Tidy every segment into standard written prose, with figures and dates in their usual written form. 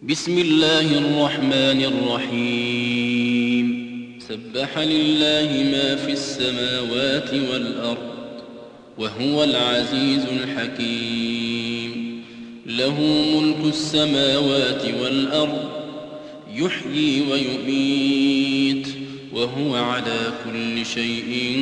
بسم الله الرحمن الرحيم سبح لله ما في السماوات والأرض وهو العزيز الحكيم له ملك السماوات والأرض يحيي ويميت وهو على كل شيء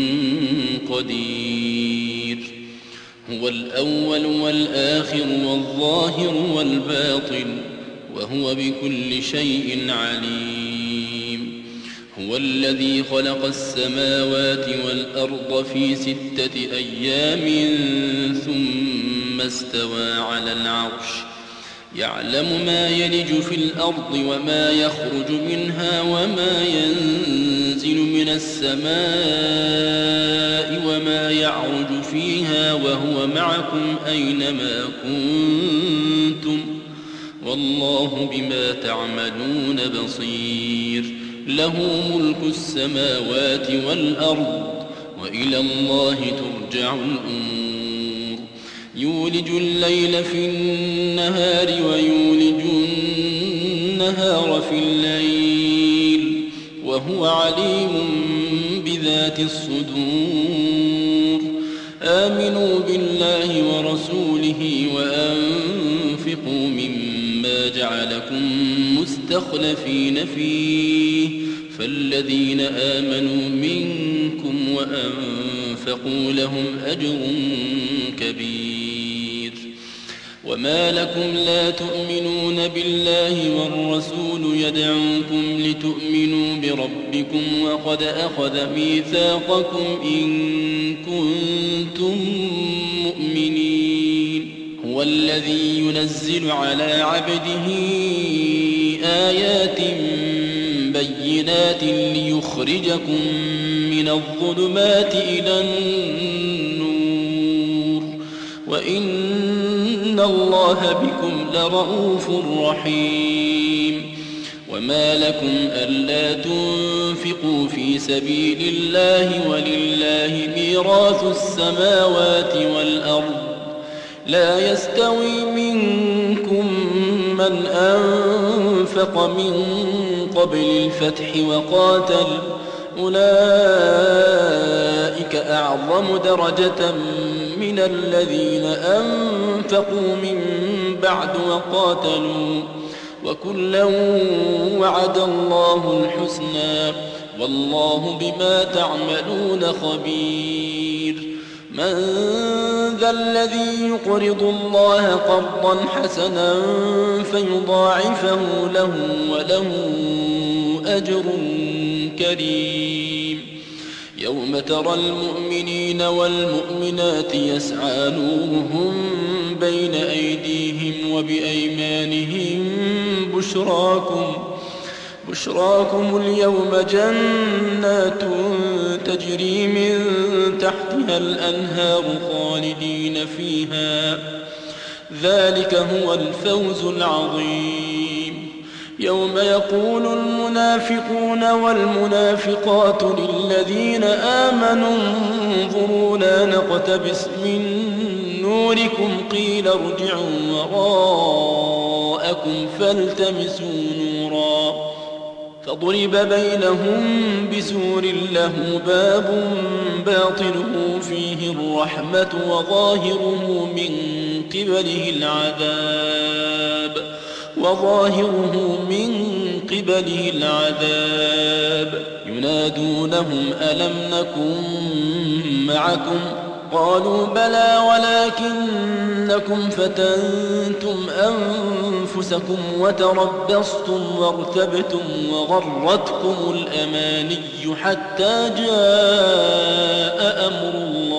قدير هو الأول والآخر والظاهر والباطن وهو بكل شيء عليم هو الذي خلق السماوات والأرض في 6 أيام ثم استوى على العرش يعلم ما يلج في الأرض وما يخرج منها وما ينزل من السماء وما يعرج فيها وهو معكم أينما كنتم والله بما تعملون بصير له ملك السماوات والأرض وإلى الله ترجع الأمور يولج الليل في النهار ويولج النهار في الليل وهو عليم بذات الصدور آمنوا بالله ورسوله وأنفقوا مما جعلكم مستخلفين فيه فالذين آمنوا منكم وأنفقوا لهم أجر كبير وما لكم لا تؤمنون بالله والرسول يدعوكم لتؤمنوا بربكم وقد أخذ ميثاقكم إن كنتم مؤمنين هو الذي ينزل على عبده آيات بينات ليخرجكم من الظلمات إلى النور وإن الله بكم لرؤوف رحيم وما لكم ألا تنفقوا في سبيل الله ولله ميراث السماوات والأرض لا يستوي منكم من أنفق من قبل الفتح وقاتل أولئك أعظم درجة من الذين أنفقوا من بعد وقاتلوا وكلا وعد الله الحسنى والله بما تعملون خبير من ذا الذي يقرض الله قرضا حسنا فيضاعفه له وله أجر كريم يوم ترى المؤمنين والمؤمنات يسعى نورهم بين أيديهم وبأيمانهم بشراكم اليوم جنات تجري من تحتها الأنهار خالدين فيها ذلك هو الفوز العظيم يوم يقول المنافقون والمنافقات للذين آمنوا انظرونا نقتبس من نوركم قيل ارجعوا وراءكم فالتمسوا نورا فضرب بينهم بسور له باب باطنه فيه الرحمة وظاهره من قبله العذاب ينادونهم ألم نكن معكم قالوا بلى ولكنكم فتنتم أنفسكم وتربصتم وارتبتم وغرتكم الأماني حتى جاء أمر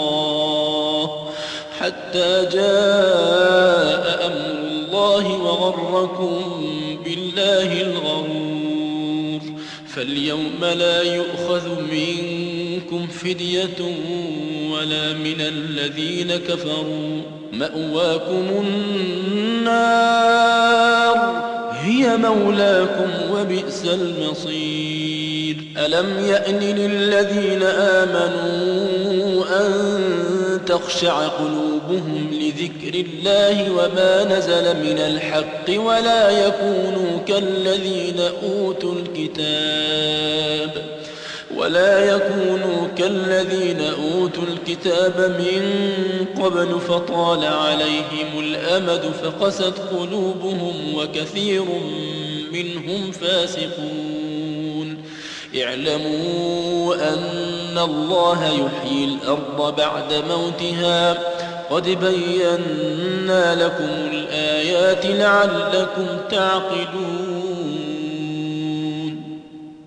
الله وغركم بالله الغرور فاليوم لا يؤخذ منكم فدية ولا من الذين كفروا مأواكم النار هي مولاكم وبئس المصير ألم يأن للذين آمنوا أن تخشع قلوبهم لذكر الله وما نزل من الحق ولا يكونوا كالذين أوتوا الكتاب من قبل فطال عليهم الأمد فقست قلوبهم وكثير منهم فاسقون اعلموا أن الله يحيي الأرض بعد موتها قد بينا لكم الآيات لعلكم تعقلون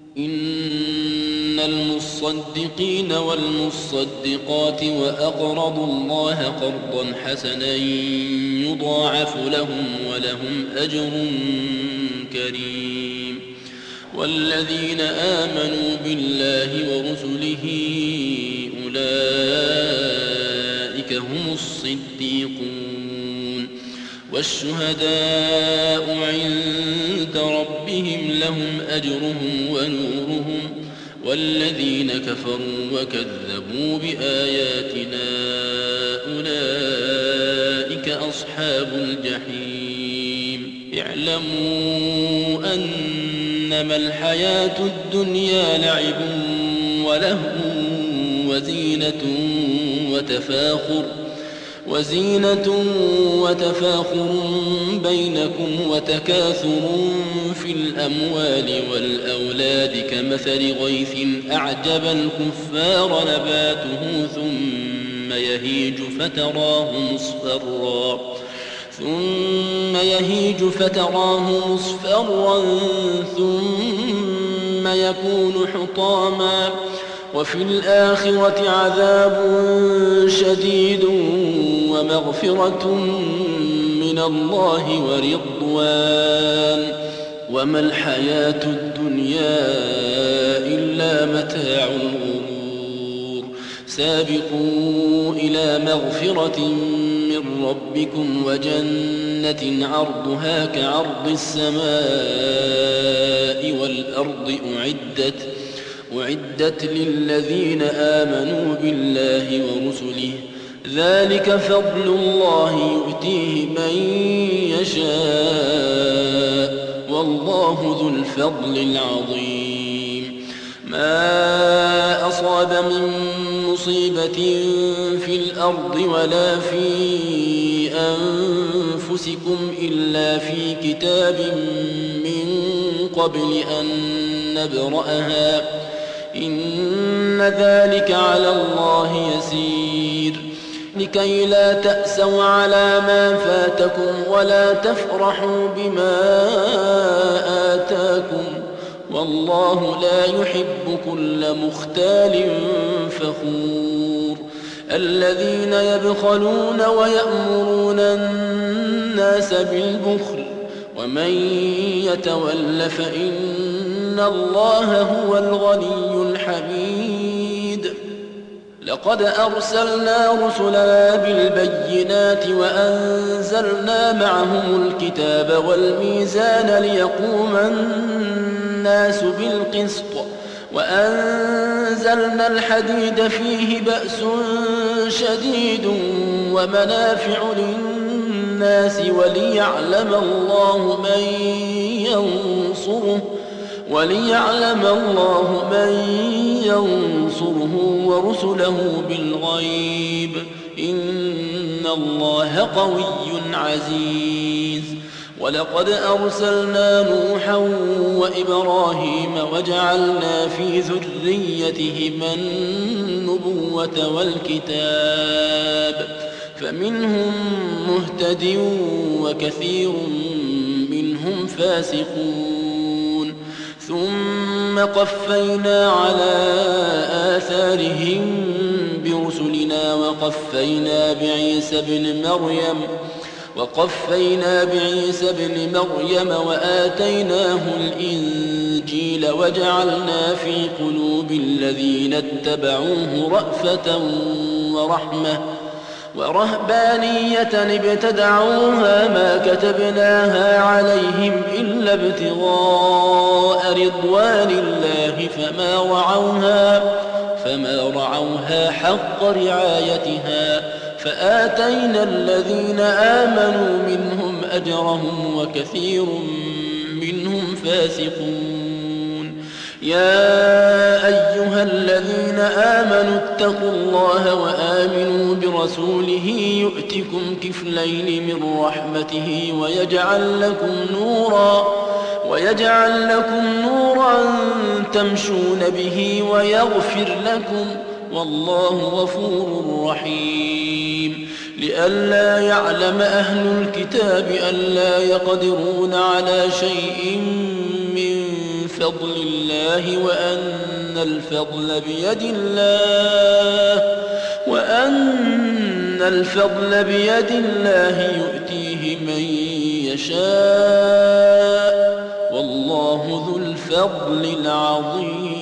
إن المصدقين والمصدقات وأقرضوا الله قرضا حسنا يضاعف لهم ولهم أجر كريم والذين آمنوا بالله ورسله أولئك هم الصديقون والشهداء عند ربهم لهم أجرهم ونورهم والذين كفروا وكذبوا بآياتنا أولئك أصحاب الجحيم اعلموا أنما الحياة الدنيا لعب ولهو وزينة وتفاخر بينكم وتكاثر في الأموال والأولاد كمثل غيث أعجب الكفار نباته ثم يهيج فتراه مصفرا ثم يكون حطاما وفي الآخرة عذاب شديد ومغفرة من الله ورضوان وما الحياة الدنيا إلا متاع الغرور سابقوا إلى مغفرة من ربكم وجنة عرضها كعرض السماء والأرض أعدت للذين آمنوا بالله ورسله ذلك فضل الله يؤتيه من يشاء والله ذو الفضل العظيم ما أصاب من مصيبة في الأرض ولا في أنفسكم إلا في كتاب من قبل أن نبرأها إن ذلك على الله يسير لكي لا تأسوا على ما فاتكم ولا تفرحوا بما آتاكم والله لا يحب كل مختال فخور الذين يبخلون ويأمرون الناس بالبخل ومن يتول فإن الله هو الغني الحميد لقد أرسلنا رسلنا بالبينات وأنزلنا معهم الكتاب والميزان ليقوم الناس بالقسط وأنزلنا الحديد فيه بأس شديد ومنافع للناس وليعلم الله من ينصره ورسله بالغيب إن الله قوي عزيز ولقد أرسلنا نوحا وإبراهيم وجعلنا في ذريتهما النبوة والكتاب فمنهم مهتد وكثير منهم فاسقون ثم قفينا على آثارهم برسلنا وقفينا بعيسى بن مريم وآتيناه الإنجيل وجعلنا في قلوب الذين اتبعوه رأفة ورحمة ورهبانية ابتدعوها ما كتبناها عليهم إلا ابتغاء رضوان الله فما رعوها حق رعايتها فآتينا الذين آمنوا منهم أجرهم وكثير منهم فاسقون. يا أيها الذين آمنوا اتقوا الله وآمنوا برسوله يؤتكم كفلين من رحمته ويجعل لكم نورا تمشون به ويغفر لكم والله غفور رحيم. لئلا يعلم أهل الكتاب ألا يقدرون على شيء من فضل الله وأن الفضل بيد الله يؤتيه من يشاء والله ذو الفضل العظيم.